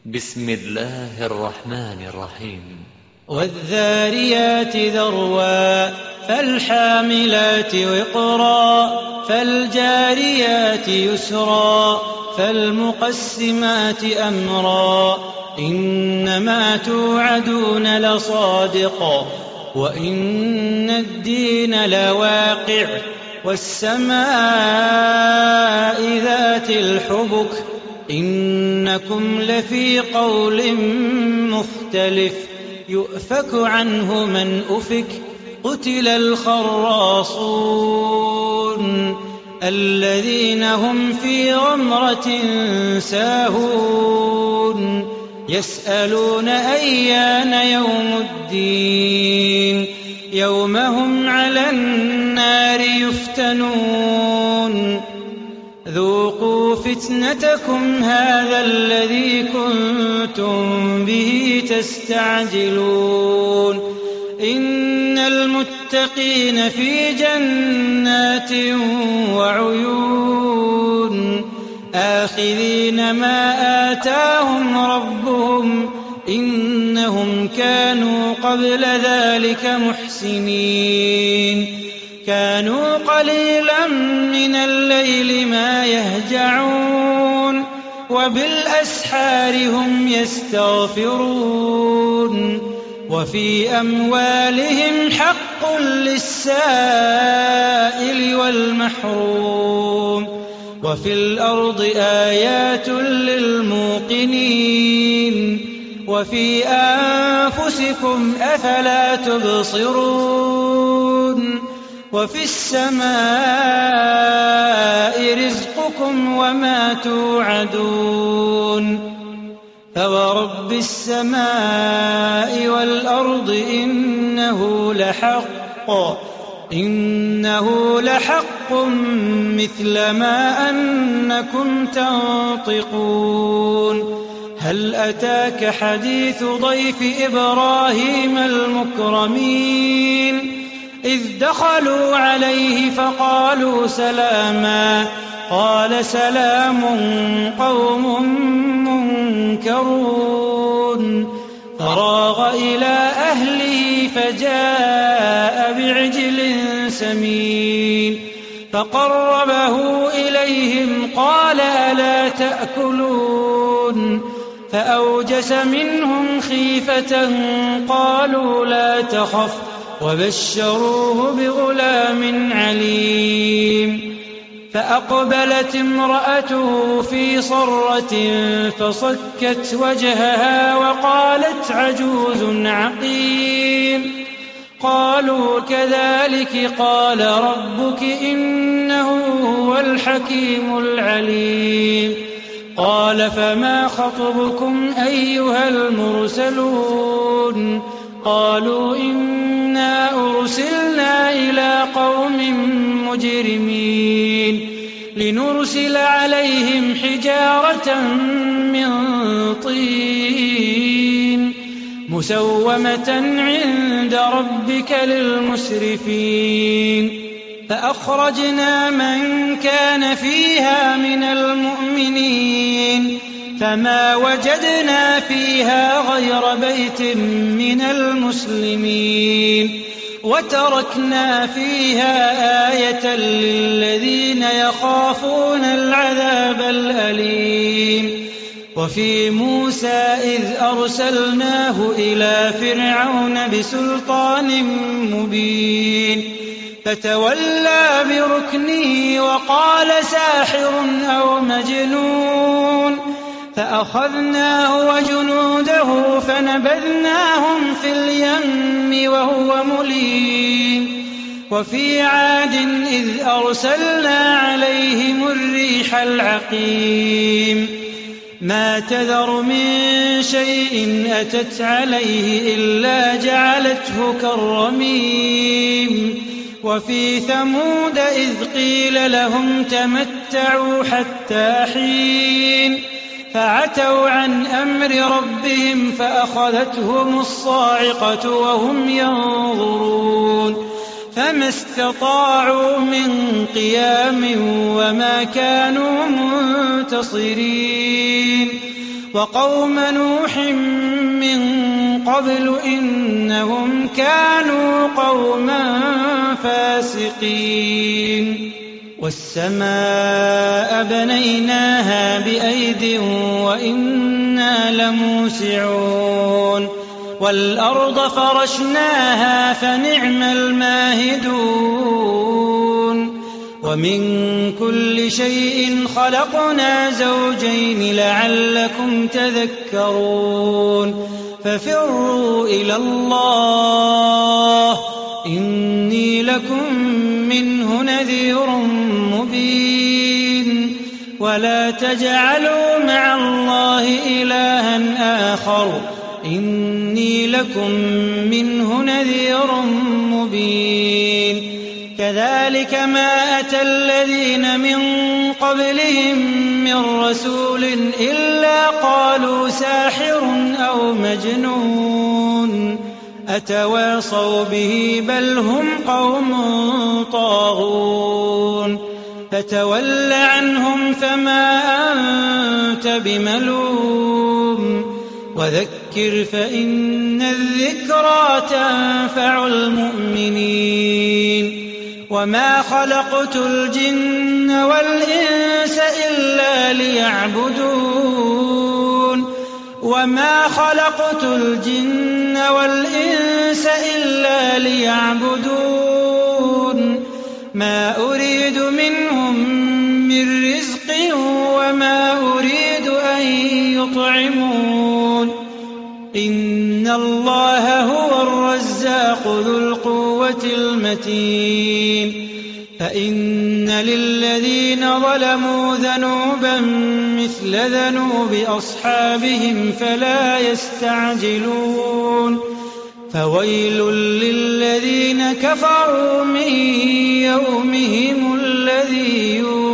بسم الله الرحمن الرحيم. والذاريات ذروا فالحاملات وقرا فالجاريات يسرا فالمقسمات أمرا إنما توعدون لصادق وإن الدين لواقع والسماء ذات الحبك إنكم لفي قول مختلف يؤفك عنه من أفك قتل الخراصون الذين هم في غمرة ساهون يسألون أيان يوم الدين يوم هم على النار يفتنون ذوقوا فتنتكم هذا الذي كنتم به تستعجلون إن المتقين في جنات وعيون آخذين ما آتاهم ربهم إنهم كانوا قبل ذلك محسنين كانوا قليلا من الليل ما يهجعون وبالأسحار هم يستغفرون وفي أموالهم حق للسائل والمحروم وفي الأرض آيات للموقنين وفي أنفسكم أفلا تبصرون وفي السماء رزقكم وما توعدون فورب السماء والأرض إنه لحق مثل ما أنكم تنطقون هل أتاك حديث ضيف إبراهيم المكرمين إذ دخلوا عليه فقالوا سلاما قال سلام قوم منكرون فراغ إلى أهله فجاء بعجل سمين فقربه إليهم قال ألا تأكلون فأوجس منهم خيفة قالوا لا تخف وبشروه بغلام عليم فأقبلت امرأته في صرة فصكت وجهها وقالت عجوز عقيم قالوا كذلك قال ربك إنه هو الحكيم العليم قال فما خطبكم أيها المرسلون قالوا إنا أرسلنا إلى قوم مجرمين لنرسل عليهم حجارة من طين مسومة عند ربك للمسرفين فأخرجنا من كان فيها من المؤمنين فما وجدنا فيها غير بيت من المسلمين وتركنا فيها آية للذين يخافون العذاب الأليم وفي موسى إذ أرسلناه إلى فرعون بسلطان مبين فتولى بركنه وقال ساحر أو مجنون فأخذناه وجنوده فنبذناهم في اليم وهو مليم وفي عاد إذ أرسلنا عليهم الريح العقيم ما تذر من شيء أتت عليه إلا جعلته كالرميم وفي ثمود إذ قيل لهم تمتعوا حتى حين فعتوا عن أمر ربهم فأخذتهم الصاعقة وهم ينظرون فما استطاعوا من قيام وما كانوا منتصرين وقوم نوح من قبل إنهم كانوا قوما فاسقين والسماء بنيناها بأيد وإنا لموسعون والأرض فرشناها فنعم الماهدون ومن كل شيء خلقنا زوجين لعلكم تذكرون ففروا إلى الله إني لكم منه نذير مبين ولا تجعلوا مع الله إلها آخر إني لكم منه نذير مبين كذلك ما أتى الذين من قبلهم من رسول إلا قالوا ساحر أو مجنون أتواصوا به بل هم قوم طاغون فتول عنهم فما أنت بملوم وذكر فإن الذكرى تنفع المؤمنين وما خلقت الجن والإنس إلا ليعبدون وما خلقت الجن والإنس إلا ليعبدون ما أريد منهم من رزق وما أريد أن يطعمون إن الله هو الرزاق ذو القوة المتين فإن للذين ظلموا ذنوبا مثل ذنوب أصحابهم فلا يستعجلون فويل للذين كفروا من يومهم الذي يوعدون